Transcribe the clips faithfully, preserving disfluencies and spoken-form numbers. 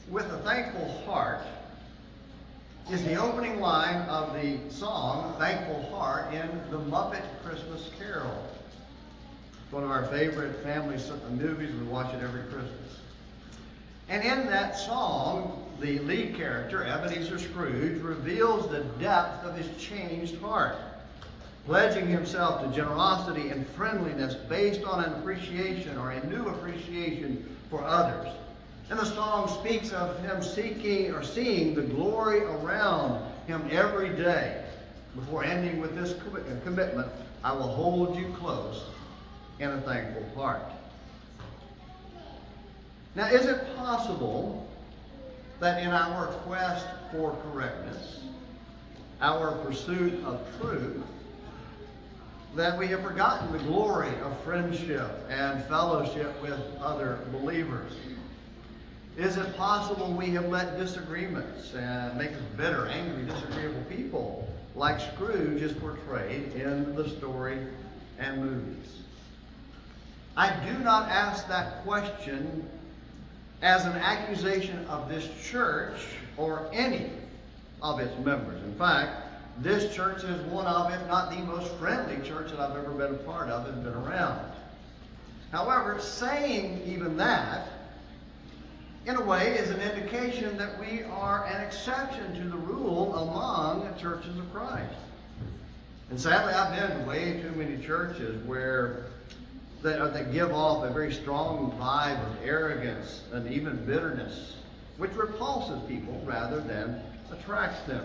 With a thankful heart is the opening line of the song, Thankful Heart, in The Muppet Christmas Carol. It's one of our favorite family movies. We watch it every Christmas. And in that song, the lead character, Ebenezer Scrooge, reveals the depth of his changed heart, pledging himself to generosity and friendliness based on an appreciation or a new appreciation for others. And the song speaks of him seeking or seeing the glory around him every day, before ending with this commitment: I will hold you close in a thankful heart. Now, is it possible that in our quest for correctness, our pursuit of truth, that we have forgotten the glory of friendship and fellowship with other believers? Is it possible we have let disagreements and make us bitter, angry, disagreeable people, like Scrooge is portrayed in the story and movies? I do not ask that question as an accusation of this church or any of its members. In fact, this church is one of, if not the most friendly church that I've ever been a part of and been around. However, saying even that, in a way, is an indication that we are an exception to the rule among the churches of Christ. And sadly, I've been to way too many churches where they, they give off a very strong vibe of arrogance and even bitterness, which repulses people rather than attracts them.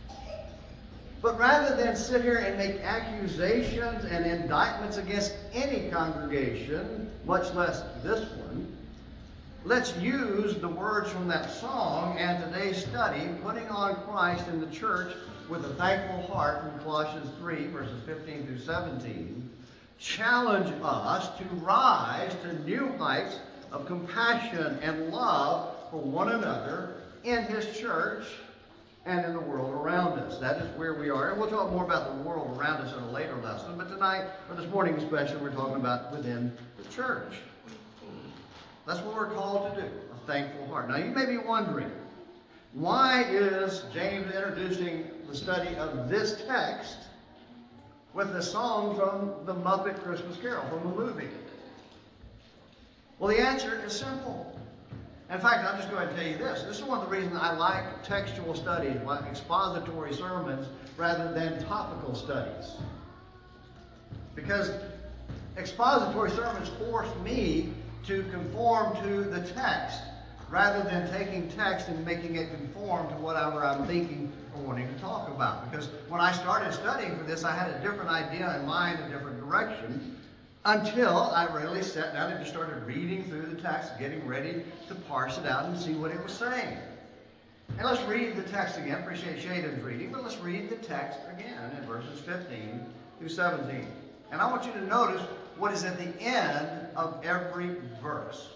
But rather than sit here and make accusations and indictments against any congregation, much less this one, let's use the words from that song and today's study, putting on Christ in the church with a thankful heart, from Colossians three, verses fifteen through seventeen, challenge us to rise to new heights of compassion and love for one another in His church and in the world around us. That is where we are. And we'll talk more about the world around us in a later lesson. But tonight, or this morning especially, we're talking about within the church. That's what we're called to do, a thankful heart. Now, you may be wondering, why is James introducing the study of this text with the song from the Muppet Christmas Carol, from the movie? Well, the answer is simple. In fact, I'll just go ahead and tell you this. This is one of the reasons I like textual studies, like expository sermons, rather than topical studies. Because expository sermons force me to conform to the text, rather than taking text and making it conform to whatever I'm thinking or wanting to talk about. Because when I started studying for this, I had a different idea in mind, a different direction, until I really sat down and just started reading through the text, getting ready to parse it out and see what it was saying. And let's read the text again. Appreciate Shaden's reading, but let's read the text again in verses fifteen through seventeen. And I want you to notice what is at the end of every verse.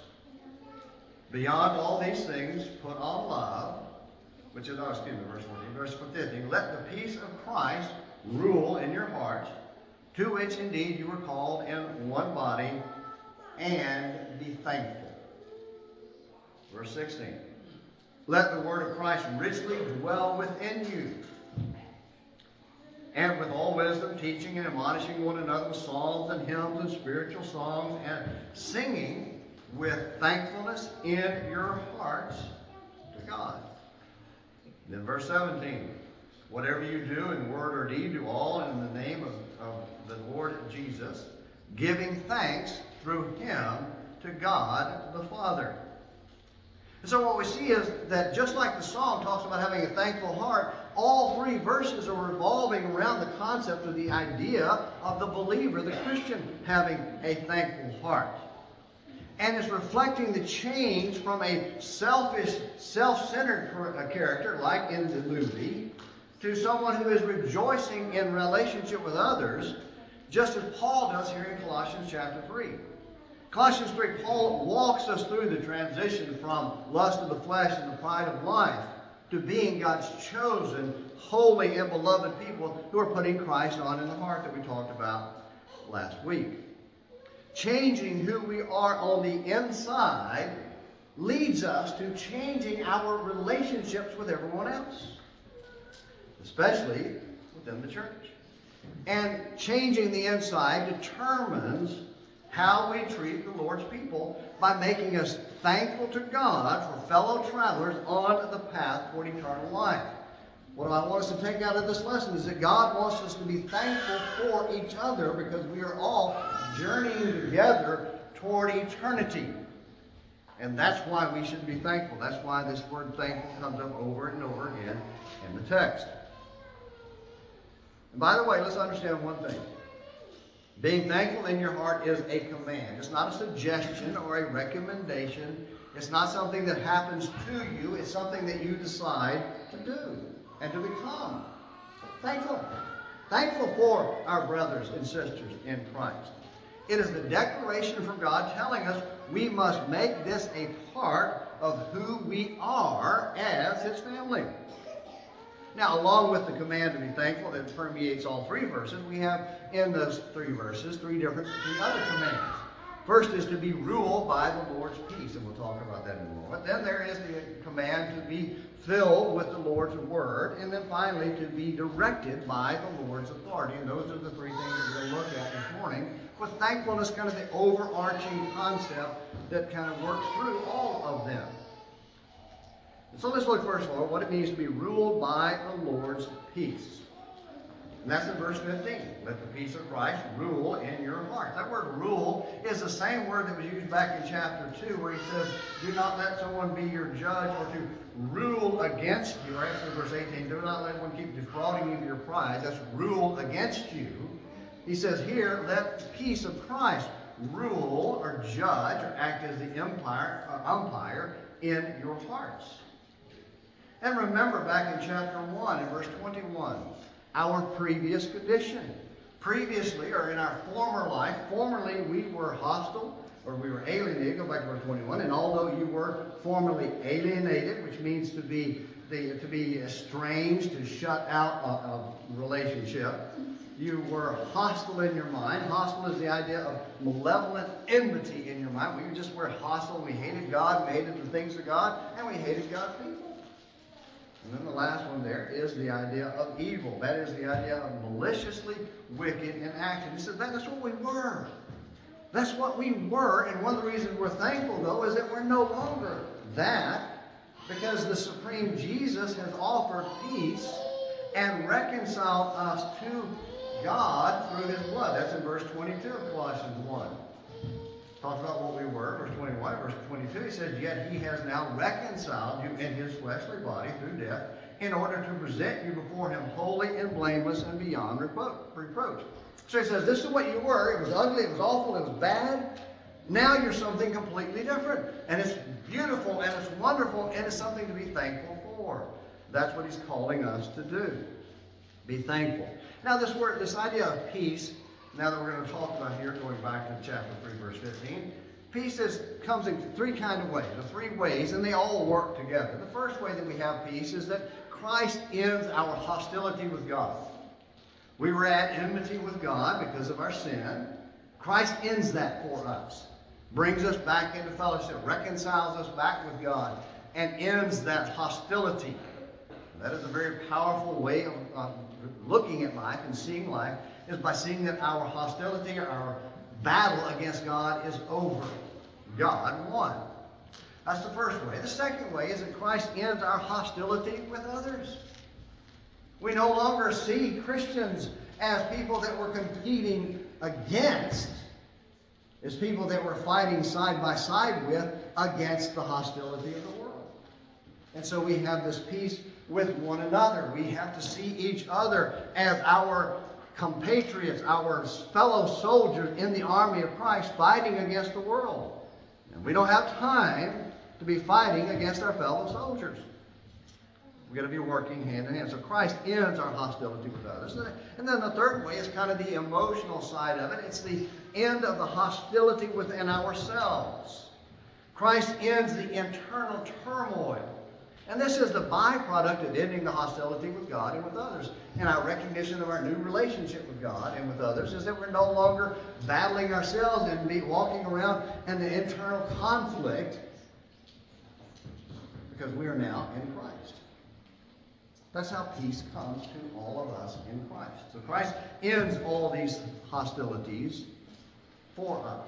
Beyond all these things, put on love, which is, oh, excuse me, verse fourteen. Verse fifteen, let the peace of Christ rule in your hearts, to which indeed you were called in one body, and be thankful. Verse sixteen, let the word of Christ richly dwell within you, and with all wisdom, teaching and admonishing one another with psalms and hymns and spiritual songs, and singing with thankfulness in your hearts to God. Then verse seventeen, whatever you do in word or deed, do all in the name of, of the Lord Jesus, giving thanks through Him to God the Father. And so what we see is that just like the song talks about having a thankful heart, all three verses are revolving around the concept of the idea of the believer, the Christian, having a thankful heart. And it's reflecting the change from a selfish, self-centered character, like in the movie, to someone who is rejoicing in relationship with others, just as Paul does here in Colossians chapter three. Colossians three, Paul walks us through the transition from lust of the flesh and the pride of life to being God's chosen, holy, and beloved people who are putting Christ on in the heart that we talked about last week. Changing who we are on the inside leads us to changing our relationships with everyone else, especially within the church. And changing the inside determines how we treat the Lord's people by making us thankful to God for fellow travelers on the path toward eternal life. What I want us to take out of this lesson is that God wants us to be thankful for each other because we are all journeying together toward eternity. And that's why we should be thankful. That's why this word thankful comes up over and over again in the text. And by the way, let's understand one thing. Being thankful in your heart is a command. It's not a suggestion or a recommendation. It's not something that happens to you. It's something that you decide to do and to become. Thankful. Thankful for our brothers and sisters in Christ. It is the declaration from God telling us we must make this a part of who we are as His family. Now, along with the command to be thankful that permeates all three verses, we have in those three verses three different three other commands. First is to be ruled by the Lord's peace, and we'll talk about that in a moment. Then there is the command to be filled with the Lord's word, and then finally to be directed by the Lord's authority. And those are the three things that we're going to look at this morning, with thankfulness kind of the overarching concept that kind of works through all of them. So let's look first of all at what it means to be ruled by the Lord's peace. And that's in verse fifteen. Let the peace of Christ rule in your heart. That word rule is the same word that was used back in chapter two where he says, do not let someone be your judge or to rule against you. Or actually verse eighteen, do not let one keep defrauding you of your prize. That's rule against you. He says here, let the peace of Christ rule or judge or act as the empire, uh, umpire in your hearts. And remember back in chapter one, in verse twenty-one, our previous condition. Previously, or in our former life, formerly we were hostile, or we were alienated. Go back to verse twenty-one. And although you were formerly alienated, which means to be the, to be estranged, to shut out a, a relationship, you were hostile in your mind. Hostile is the idea of malevolent enmity in your mind. We just were hostile. We hated God, we hated the things of God, and we hated God's people. And then the last one there is the idea of evil. That is the idea of maliciously wicked in action. He said that, that's what we were. That's what we were. And one of the reasons we're thankful, though, is that we're no longer that, because the supreme Jesus has offered peace and reconciled us to God through His blood. That's in verse twenty-two of Colossians one. Talks about what we were, verse twenty-one. Verse twenty-two, he says, yet He has now reconciled you in His fleshly body through death in order to present you before Him holy and blameless and beyond repro- reproach. So he says, this is what you were. It was ugly, it was awful, it was bad. Now you're something completely different. And it's beautiful and it's wonderful and it's something to be thankful for. That's what He's calling us to do. Be thankful. Now this word, this idea of peace, now that we're going to talk about here, going back to chapter three, verse fifteen, peace is, comes in three kind of ways, the three ways, and they all work together. The first way that we have peace is that Christ ends our hostility with God. We were at enmity with God because of our sin. Christ ends that for us, brings us back into fellowship, reconciles us back with God, and ends that hostility. That is a very powerful way of uh, looking at life and seeing life, is by seeing that our hostility, our battle against God is over. God won. That's the first way. The second way is that Christ ends our hostility with others. We no longer see Christians as people that we're competing against, as people that we're fighting side by side with against the hostility of the world. And so we have this peace with one another. We have to see each other as our compatriots, our fellow soldiers in the army of Christ fighting against the world. And we don't have time to be fighting against our fellow soldiers. We've got to be working hand in hand. So Christ ends our hostility with others. And then the third way is kind of the emotional side of it. It's the end of the hostility within ourselves. Christ ends the internal turmoil. And this is the byproduct of ending the hostility with God and with others. And our recognition of our new relationship with God and with others is that we're no longer battling ourselves and be walking around in the internal conflict because we are now in Christ. That's how peace comes to all of us in Christ. So Christ ends all these hostilities for us.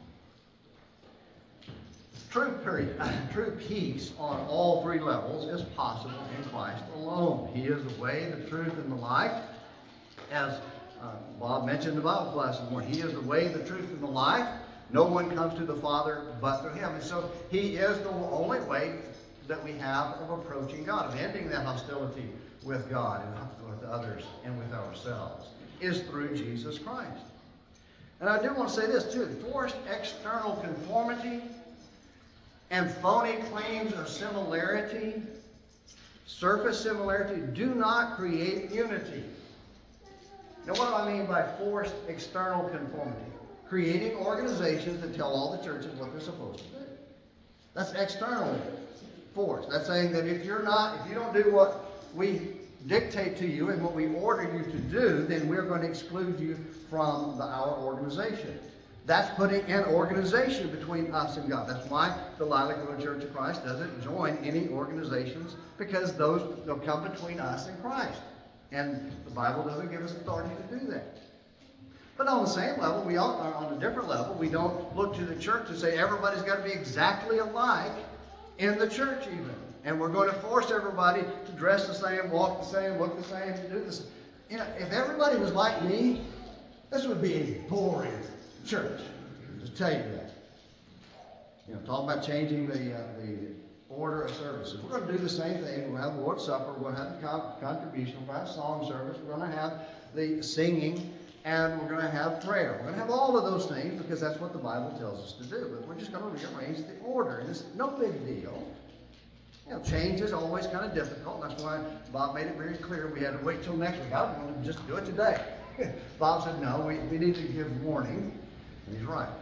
True, true peace on all three levels is possible in Christ alone. He is the way, the truth, and the life. As uh, Bob mentioned in the Bible class this morning, He is the way, the truth, and the life. No one comes to the Father but through Him. And so He is the only way that we have of approaching God, of ending that hostility with God and with others and with ourselves, is through Jesus Christ. And I do want to say this too. Forced external conformity and phony claims of similarity, surface similarity, do not create unity. Now, what do I mean by forced external conformity? Creating organizations that tell all the churches what they're supposed to do. That's external force. That's saying that if you're not, if you don't do what we dictate to you and what we order you to do, then we're going to exclude you from the, our organization. That's putting an organization between us and God. That's why the Lilac Church of Christ doesn't join any organizations, because those will come between us and Christ. And the Bible doesn't give us authority to do that. But on the same level, we all, or on a different level, we don't look to the church and say everybody's got to be exactly alike in the church even. And we're going to force everybody to dress the same, walk the same, look the same, do this. You know, if everybody was like me, this would be a boring church. I'll just tell you that. You know, talking about changing the uh, the order of services. We're going to do the same thing. We're going to have the Lord's Supper. We're going to have the con- contribution. We're going to have song service. We're going to have the singing. And we're going to have prayer. We're going to have all of those things because that's what the Bible tells us to do. But we're just going to rearrange the order. And it's no big deal. You know, change is always kind of difficult. That's why Bob made it very clear we had to wait till next week. I was going to just do it today. Bob said, no, we, we need to give warning. And he's right.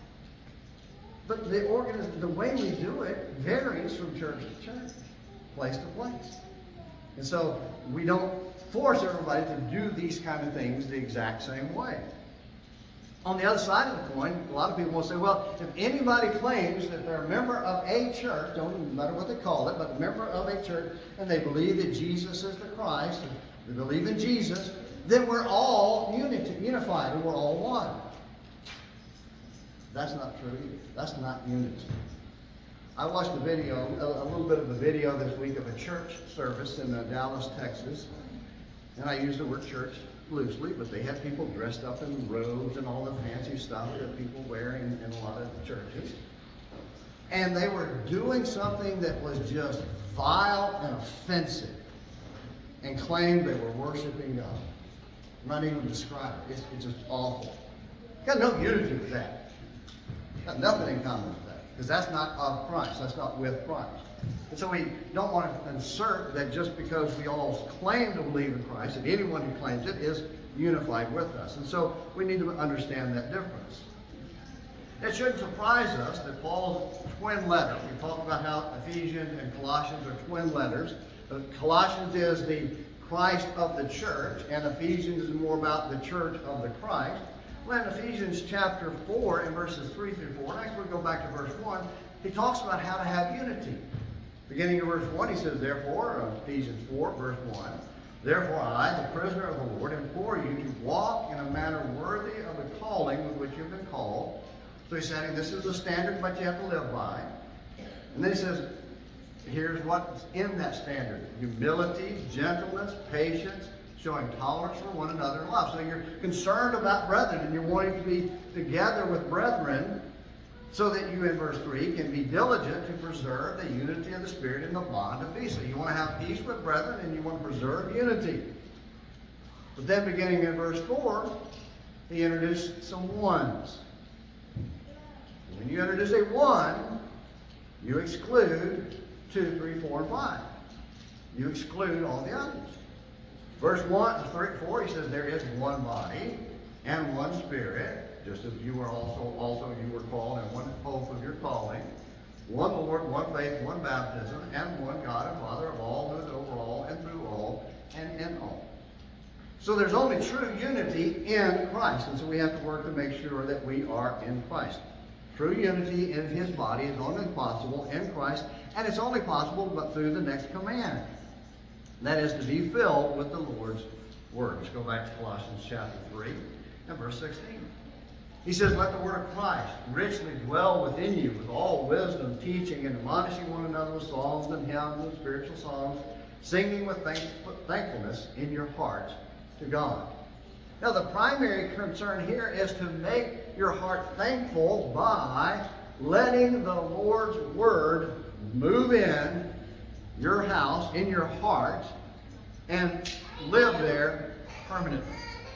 But the organiz- the way we do it varies from church to church, place to place. And so we don't force everybody to do these kind of things the exact same way. On the other side of the coin, a lot of people will say, well, if anybody claims that they're a member of a church, don't matter what they call it, but a member of a church, and they believe that Jesus is the Christ, they believe in Jesus, then we're all unity, unified, and we're all one. That's not true either. That's not unity. I watched a video, a, a little bit of a video this week of a church service in uh, Dallas, Texas. And I use the word church loosely, but they had people dressed up in robes and all the fancy stuff that people wear in, in a lot of churches. And they were doing something that was just vile and offensive and claimed they were worshiping God. I'm not even describing it. It's, it's just awful. Got no unity with that. Got nothing in common with that. Because that's not of Christ. That's not with Christ. And so we don't want to insert that just because we all claim to believe in Christ, that anyone who claims it is unified with us. And so we need to understand that difference. It shouldn't surprise us that Paul's twin letter, we talk about how Ephesians and Colossians are twin letters. Colossians is the Christ of the church, and Ephesians is more about the church of the Christ. Well, in Ephesians chapter four and verses three through four, next we go back to verse one, he talks about how to have unity. Beginning of verse one, he says, therefore, uh, Ephesians four, verse one, therefore I, the prisoner of the Lord, implore you to walk in a manner worthy of the calling with which you have been called. So he's saying this is the standard but you have to live by. And then he says, here's what's in that standard. Humility, gentleness, patience, showing tolerance for one another in love. So you're concerned about brethren and you're wanting to be together with brethren, so that you, in verse three, can be diligent to preserve the unity of the Spirit in the bond of peace. So you want to have peace with brethren and you want to preserve unity. But then beginning in verse four, he introduced some ones. When you introduce a one, you exclude two, three, four, and five. You exclude all the others. Verse one, three, four, he says there is one body and one Spirit, just as you were also, also you were called in one hope of your calling. One Lord, one faith, one baptism, and one God and Father of all, who is over all and through all and in all. So there's only true unity in Christ, and so we have to work to make sure that we are in Christ. True unity in His body is only possible in Christ And it's only possible but through the next command. And that is to be filled with the Lord's Word. Let's go back to Colossians chapter three and verse sixteen. He says, let the word of Christ richly dwell within you with all wisdom, teaching and admonishing one another with psalms and hymns and spiritual songs, singing with thank- thankfulness in your heart to God. Now, the primary concern here is to make your heart thankful by letting the Lord's Word move in your house, in your heart, and live there permanently.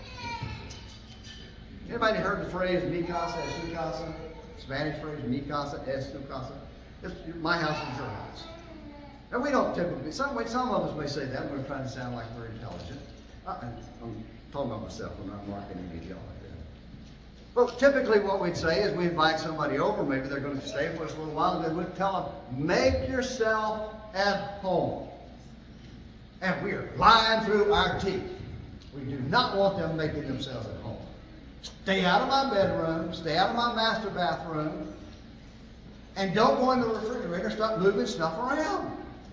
Anybody heard the phrase mi casa es su casa? Spanish phrase mi casa es su casa. It's my house is your house. And we don't typically, some way, some of us may say that when we're trying to sound like we're intelligent. I, I'm talking about myself. I'm not marking any of y'all like that. But typically what we'd say is we invite somebody over. Maybe they're going to stay for us a little while. And then we'd tell them, make yourself at home. And we are lying through our teeth. We do not want them making themselves at home. Stay out of my bedroom. Stay out of my master bathroom. And don't go in the refrigerator and start moving stuff around.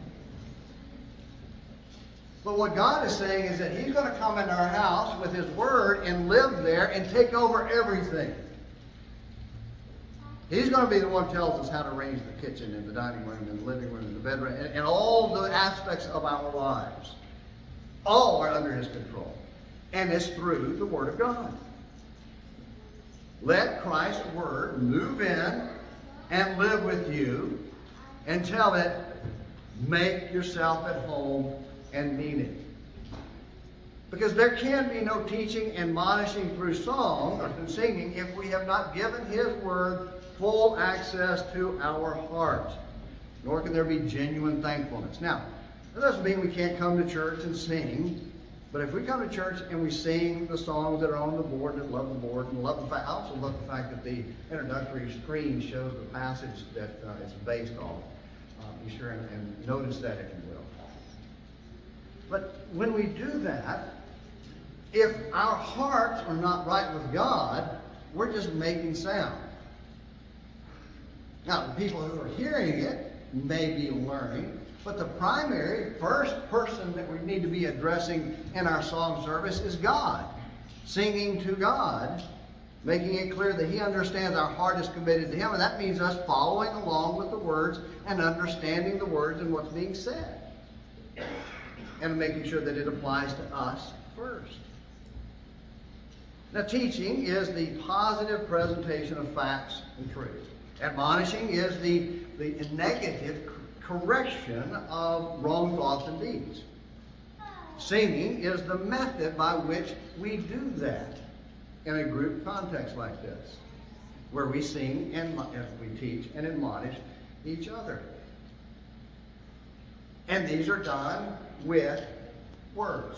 But what God is saying is that He's going to come into our house with His Word and live there and take over everything. He's going to be the one who tells us how to arrange the kitchen and the dining room and the living room and the bedroom and, and all the aspects of our lives. All are under His control. And it's through the Word of God. Let Christ's Word move in and live with you and tell it, make yourself at home and mean it. Because there can be no teaching and admonishing through song or through singing if we have not given His Word full access to our heart. Nor can there be genuine thankfulness. Now, that doesn't mean we can't come to church and sing. But if we come to church and we sing the songs that are on the board, and love the board, and love the fact, I also love the fact that the introductory screen shows the passage that uh, it's based on. Uh, be sure and, and notice that, if you will. But when we do that, if our hearts are not right with God, we're just making sound. Now, the people who are hearing it may be learning, but the primary, first person that we need to be addressing in our song service is God. Singing to God, making it clear that He understands our heart is committed to Him, and that means us following along with the words and understanding the words and what's being said. And making sure that it applies to us first. Now, teaching is the positive presentation of facts and truth. Admonishing is the, the negative correction of wrong thoughts and deeds. Singing is the method by which we do that in a group context like this, where we sing and we teach and admonish each other. And these are done with words.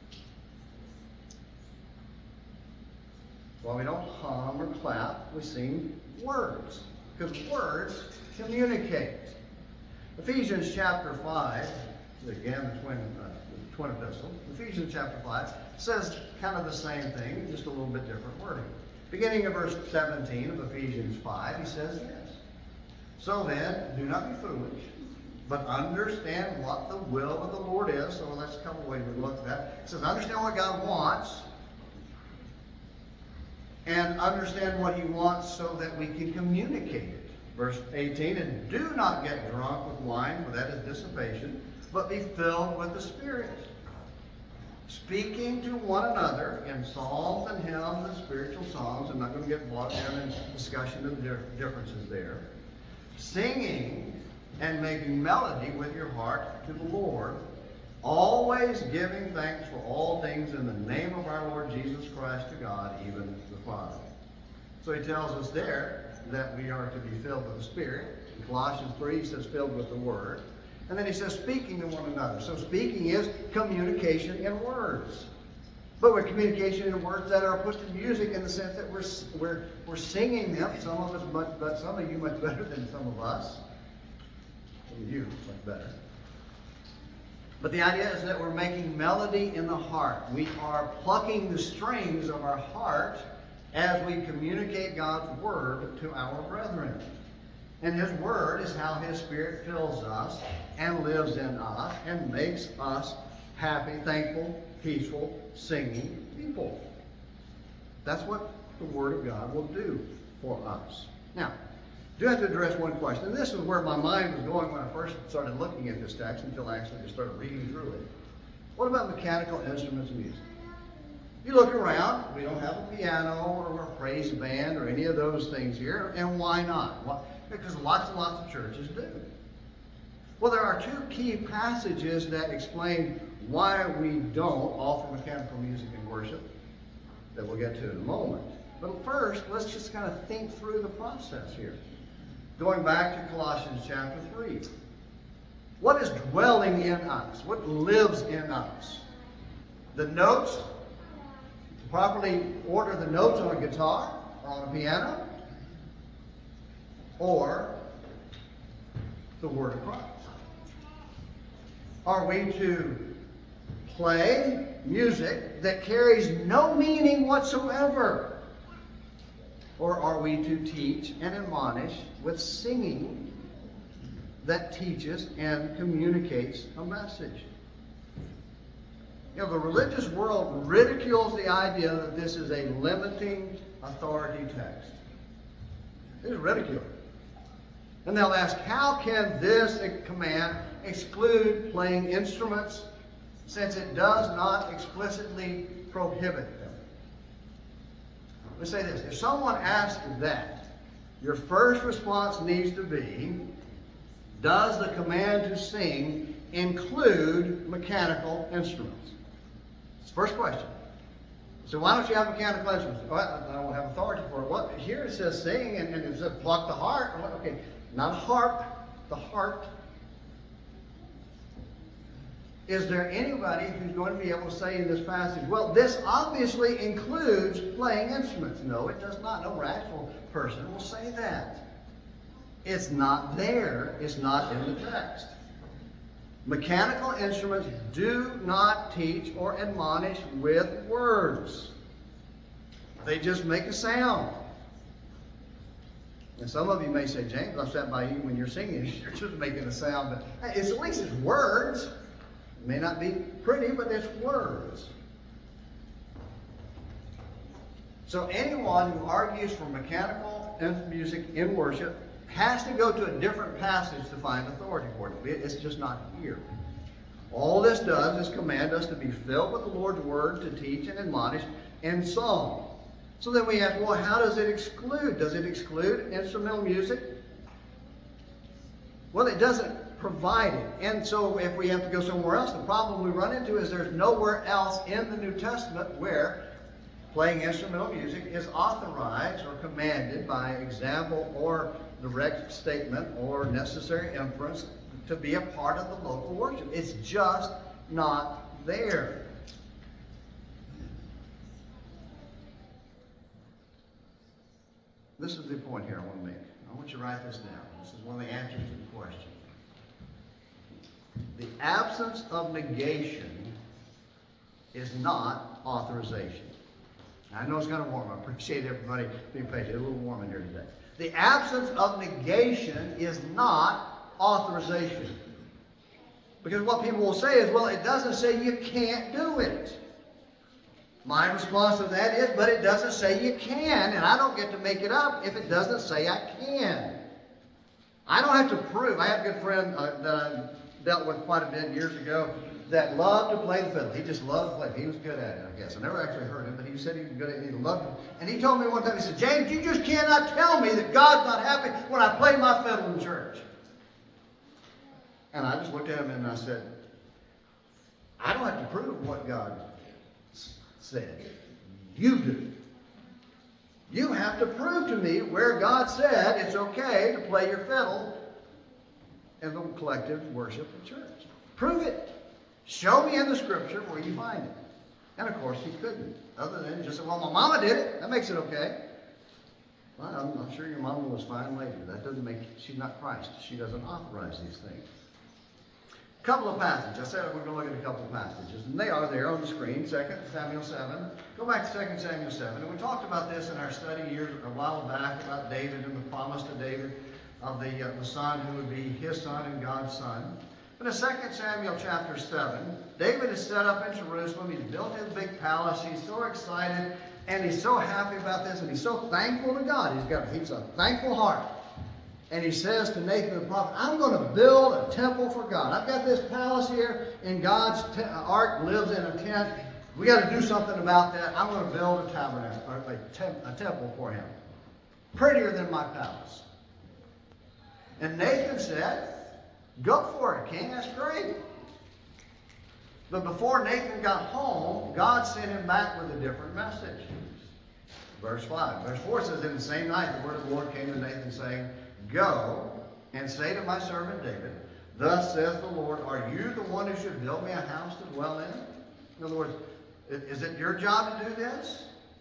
While we don't hum or clap, we sing words, because words communicate. Ephesians chapter five, again, the twin, uh, the twin epistle, Ephesians chapter five says kind of the same thing, just a little bit different wording. Beginning of verse seventeen of Ephesians five, he says this. So then, do not be foolish, but understand what the will of the Lord is. So that's a couple ways we look at that. It says, understand what God wants, and understand what He wants so that we can communicate it. Verse eighteen, and do not get drunk with wine, for that is dissipation, but be filled with the Spirit, speaking to one another in psalms and hymns and spiritual songs. I'm not going to get bogged down in discussion of the differences there. Singing and making melody with your heart to the Lord, always giving thanks for all things in the name of our Lord Jesus Christ to God, even the Father. So he tells us there that we are to be filled with the Spirit. In Colossians three, he says filled with the Word. And then he says speaking to one another. So speaking is communication in words. But with communication in words that are put to music in the sense that we're we're we're singing them. Some of us much, but some of you much better than some of us. Some of you much better. But the idea is that we're making melody in the heart. We are plucking the strings of our heart as we communicate God's Word to our brethren. And His Word is how His Spirit fills us and lives in us and makes us happy, thankful, peaceful, singing people. That's what the Word of God will do for us. Now, I do have to address one question. And this is where my mind was going when I first started looking at this text until I actually just started reading through it. What about mechanical instruments and music? You look around, we don't have a piano or a praise band or any of those things here. And why not? Why? Because lots and lots of churches do. Well, there are two key passages that explain why we don't offer mechanical music in worship that we'll get to in a moment. But first, let's just kind of think through the process here. Going back to Colossians chapter three. What is dwelling in us? What lives in us? The notes, to properly order the notes on a guitar or on a piano, or the Word of Christ? Are we to play music that carries no meaning whatsoever? Or are we to teach and admonish with singing that teaches and communicates a message? You know, the religious world ridicules the idea that this is a limiting authority text. It is ridiculed. And they'll ask, how can this command exclude playing instruments since it does not explicitly prohibit them? Let's say this. If someone asks that, your first response needs to be, does the command to sing include mechanical instruments? It's the first question. So why don't you have mechanical instruments? Well, I don't have authority for it. Well, here it says sing, and, and it says pluck the harp. Okay, not a harp, the heart. Is there anybody who's going to be able to say in this passage, well, this obviously includes playing instruments? No, it does not. No rational person will say that. It's not there. It's not in the text. Mechanical instruments do not teach or admonish with words. They just make a sound. And some of you may say, James, I sat by you when you're singing. You're just making a sound. But hey, it's at least it's words. It may not be pretty, but it's words. So anyone who argues for mechanical music in worship has to go to a different passage to find authority for it. It's just not here. All this does is command us to be filled with the Lord's Word, to teach and admonish in song. So then we ask, well, how does it exclude? Does it exclude instrumental music? Well, it doesn't provide it. And so if we have to go somewhere else, the problem we run into is there's nowhere else in the New Testament where playing instrumental music is authorized or commanded by example or direct statement or necessary inference to be a part of the local worship. It's just not there. This is the point here I want to make. I want you to write this down. This is one of the answers to the question. The absence of negation is not authorization. I know it's kind of warm. I appreciate everybody being patient. It's a little warm in here today. The absence of negation is not authorization. Because what people will say is, well, it doesn't say you can't do it. My response to that is, but it doesn't say you can, and I don't get to make it up if it doesn't say I can. I don't have to prove. I had a good friend uh, that I dealt with quite a bit years ago that loved to play the fiddle. He just loved to play it. He was good at it, I guess. I never actually heard him, but he said he was good at it. He loved it. And he told me one time, he said, James, you just cannot tell me that God's not happy when I play my fiddle in church. And I just looked at him and I said, I don't have to prove what God said. You do. You have to prove to me where God said it's okay to play your fiddle in the collective worship of church. Prove it. Show me in the Scripture where you find it. And of course he couldn't. Other than just say, well, my mama did it. That makes it okay. Well, I'm, I'm sure your mama was fine later. That doesn't make, she's not Christ. She doesn't authorize these things. A couple of passages. I said we're going to look at a couple of passages. And they are there on the screen. Second Samuel seven. Go back to Second Samuel seven. And we talked about this in our study years a while back about David and the promise to David. of the, uh, the son who would be his son and God's son. But in Second Samuel chapter seven, David is set up in Jerusalem. He's built his big palace. He's so excited and he's so happy about this, and he's so thankful to God. He's got he's a thankful heart. And he says to Nathan the prophet, I'm going to build a temple for God. I've got this palace here, and God's te- ark lives in a tent. We got to do something about that. I'm going to build a tabernacle, or a, tem- a temple for him. Prettier than my palace. And Nathan said, go for it, king. That's great. But before Nathan got home, God sent him back with a different message. Verse five. Verse four says, in the same night, the word of the Lord came to Nathan, saying, go and say to my servant David, thus says the Lord, are you the one who should build me a house to dwell in? In other words, is it your job to do this?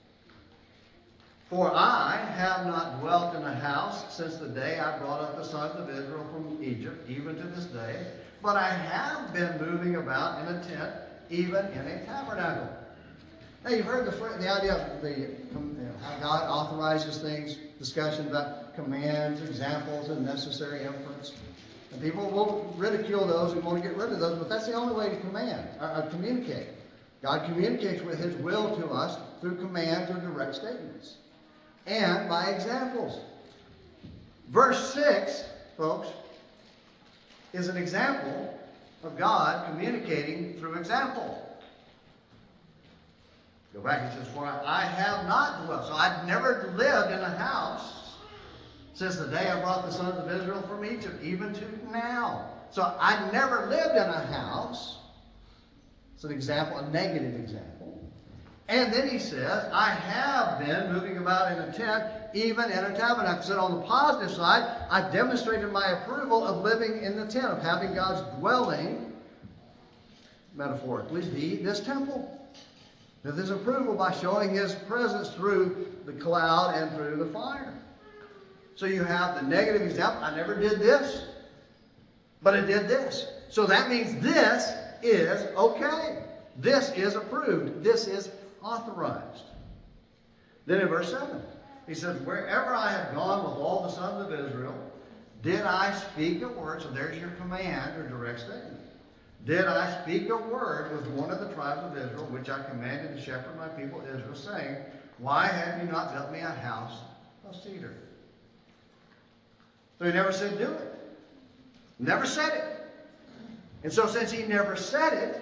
For I have not dwelt in a house since the day I brought up the sons of Israel from Egypt, even to this day. But I have been moving about in a tent, even in a tabernacle. Now you've heard the, the idea of the, you know, how God authorizes things, discussion about commands, examples, and necessary inference. And people will ridicule those and want to get rid of those, but that's the only way to command, or, or communicate. God communicates with His will to us through commands or direct statements. And by examples. Verse six, folks, is an example of God communicating through example. Go back, he says, for I have not dwelt. So I've never lived in a house since the day I brought the sons of Israel from Egypt, even to now. So I've never lived in a house. It's an example, a negative example. And then he says, I have been moving about in a tent, even in a tabernacle. So on the positive side, I've demonstrated my approval of living in the tent, of having God's dwelling, metaphorically, be this temple. With his approval by showing his presence through the cloud and through the fire. So you have the negative example. I never did this, but I did this. So that means this is okay. This is approved. This is authorized. Then in verse seven, he says, wherever I have gone with all the sons of Israel, did I speak a word? So there's your command or direct statement. Did I speak a word with one of the tribes of Israel, which I commanded to shepherd my people Israel, saying, why have you not built me a house of cedar? So he never said do it. Never said it. And so since he never said it,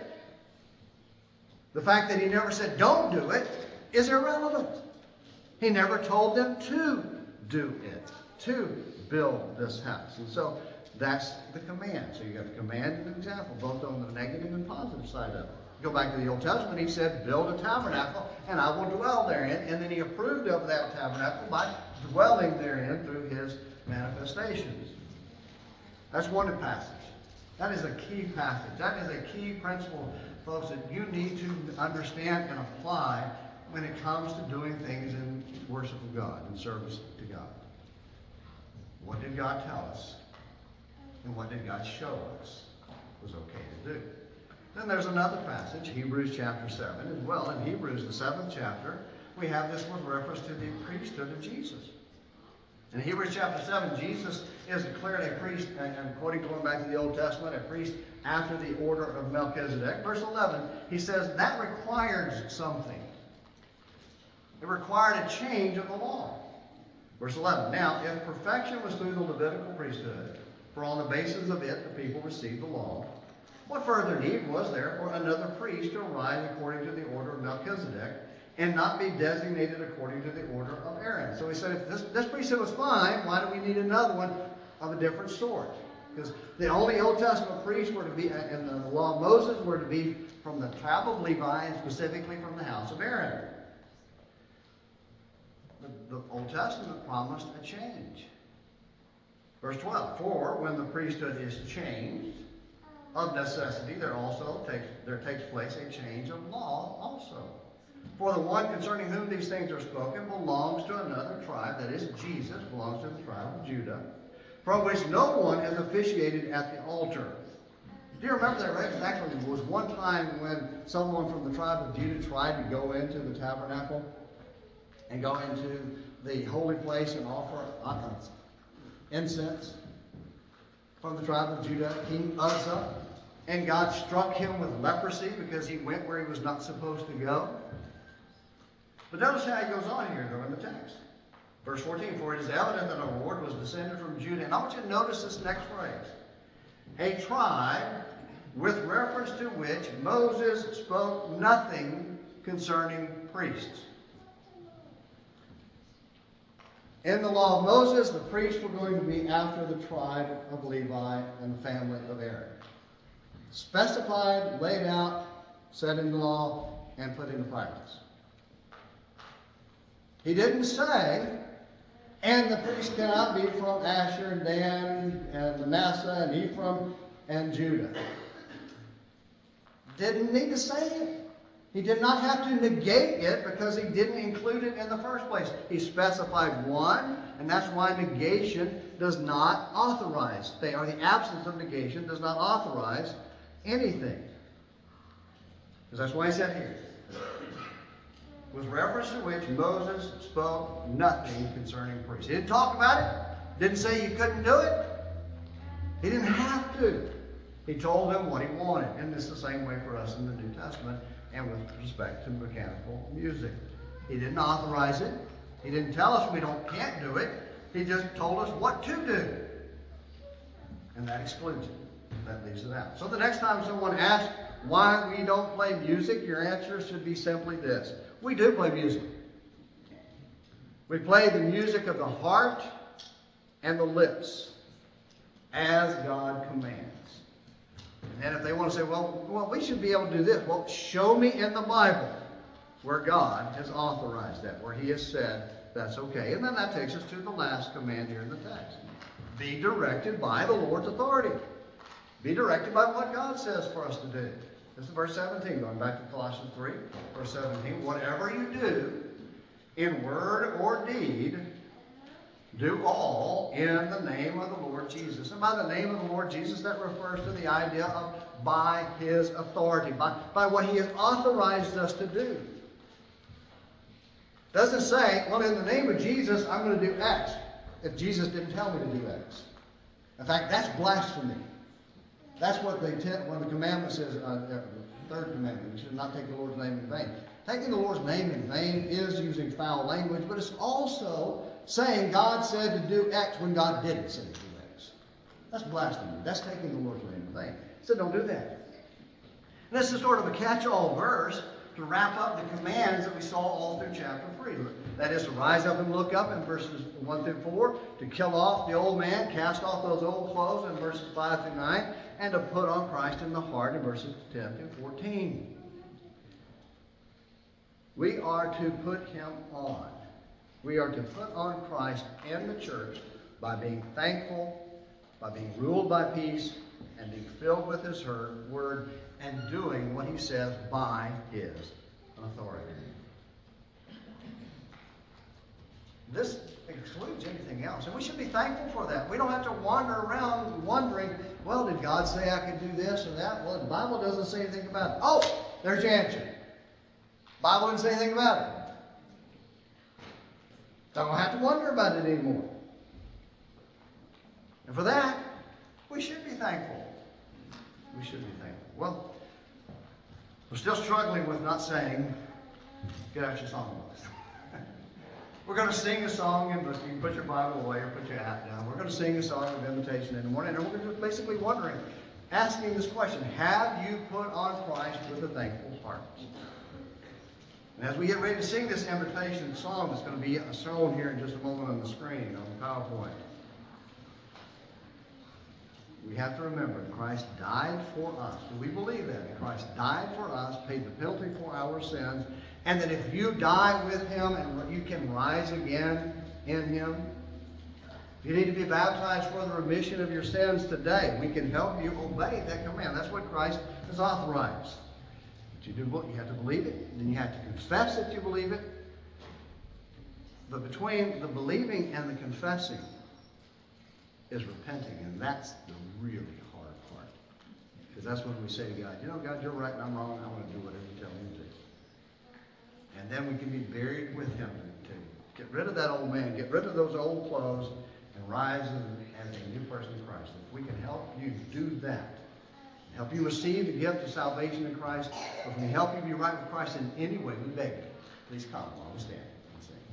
the fact that he never said don't do it is irrelevant. He never told them to do it, to build this house. And so that's the command. So you got the command and the example, both on the negative and positive side of it. Go back to the Old Testament, he said, build a tabernacle, and I will dwell therein. And then he approved of that tabernacle by dwelling therein through his manifestations. That's one passage. That is a key passage. That is a key principle, folks, that you need to understand and apply when it comes to doing things in worship of God, in service to God. What did God tell us? And what did God show us was okay to do? Then there's another passage, Hebrews chapter seven as well. In Hebrews, the seventh chapter, we have this with reference to the priesthood of Jesus. In Hebrews chapter seven, Jesus is declared a priest, and according to going back to the Old Testament, a priest after the order of Melchizedek. Verse eleven, he says that required something. It required a change of the law. Verse eleven, now if perfection was through the Levitical priesthood, for on the basis of it the people received the law, what further need was there for another priest to arise according to the order of Melchizedek, and not be designated according to the order of Aaron? So he said, if this, this priesthood was fine, why do we need another one of a different sort? Because the only Old Testament priests were to be, in the law of Moses, were to be from the tribe of Levi, and specifically from the house of Aaron. The, the Old Testament promised a change. Verse twelve, for when the priesthood is changed, of necessity, there also takes, there takes place a change of law also. For the one concerning whom these things are spoken belongs to another tribe, that is, Jesus belongs to the tribe of Judah, from which no one has officiated at the altar. Do you remember that, right? Because actually there was one time when someone from the tribe of Judah tried to go into the tabernacle and go into the holy place and offer uh, incense from the tribe of Judah, King Uzzah, and God struck him with leprosy because he went where he was not supposed to go. But notice how he goes on here, though, in the text. Verse fourteen, for it is evident that our Lord was descended from Judah. And I want you to notice this next phrase. A tribe with reference to which Moses spoke nothing concerning priests. In the law of Moses, the priests were going to be after the tribe of Levi and the family of Aaron. Specified, laid out, said in the law, and put into practice. He didn't say, and the priest cannot be from Asher and Dan and Manasseh and Ephraim and Judah. Didn't need to say it. He did not have to negate it because he didn't include it in the first place. He specified one, and that's why negation does not authorize. They are the absence of negation does not authorize anything. Because that's why he said here. With reference to which Moses spoke nothing concerning priests. He didn't talk about it. Didn't say you couldn't do it. He didn't have to. He told them what he wanted. And it's the same way for us in the New Testament and with respect to mechanical music. He didn't authorize it. He didn't tell us we don't can't do it. He just told us what to do. And that excludes it. That leaves it out. So the next time someone asks why we don't play music, your answer should be simply this. We do play music. We play the music of the heart and the lips as God commands. And if they want to say, well, well, we should be able to do this. Well, show me in the Bible where God has authorized that, where he has said that's okay. And then that takes us to the last command here in the text. Be directed by the Lord's authority. Be directed by what God says for us to do. This is verse seventeen, going back to Colossians three, verse seventeen. Whatever you do, in word or deed, do all in the name of the Lord Jesus. And by the name of the Lord Jesus, that refers to the idea of by his authority, by, by what he has authorized us to do. Doesn't say, well, in the name of Jesus, I'm going to do X, if Jesus didn't tell me to do X. In fact, that's blasphemy. That's what they tell, when the commandment says, uh, the third commandment, you should not take the Lord's name in vain. Taking the Lord's name in vain is using foul language, but it's also saying God said to do X when God didn't say to do X. That's blasphemy. That's taking the Lord's name in vain. He said, don't do that. And this is sort of a catch-all verse to wrap up the commands that we saw all through chapter three. That is to rise up and look up in verses one through four, to kill off the old man, cast off those old clothes in verses five through nine, and to put on Christ in the heart in verses ten through fourteen. We are to put him on. We are to put on Christ in the church by being thankful, by being ruled by peace, and being filled with his word, and doing what he says by his authority. This excludes anything else, and we should be thankful for that. We don't have to wander around wondering, well, did God say I could do this or that? Well, the Bible doesn't say anything about it. Oh, there's your answer. The Bible doesn't say anything about it. Don't have to wonder about it anymore. And for that, we should be thankful. We should be thankful. Well, we're still struggling with not saying, get out your song list. We're going to sing a song, and you can put your Bible away or put your hat down. We're going to sing a song of invitation in the morning, and we're just basically wondering, asking this question, have you put on Christ with a thankful heart? And as we get ready to sing this invitation song that's going to be shown here in just a moment on the screen, on the PowerPoint, we have to remember that Christ died for us. Do we believe that? That Christ died for us, paid the penalty for our sins, and that if you die with him and you can rise again in him, you need to be baptized for the remission of your sins today. We can help you obey that command. That's what Christ has authorized. But you, do, you have to believe it, then you have to confess that you believe it. But between the believing and the confessing is repenting, and that's the really hard part. Because that's when we say to God, you know, God, you're right and I'm wrong, I want to do whatever you tell me to do. And then we can be buried with him to get rid of that old man, get rid of those old clothes, and rise as a new person in Christ. If we can help you do that, help you receive the gift of salvation in Christ, or if we help you be right with Christ in any way, we beg you, please come while we stand and sing.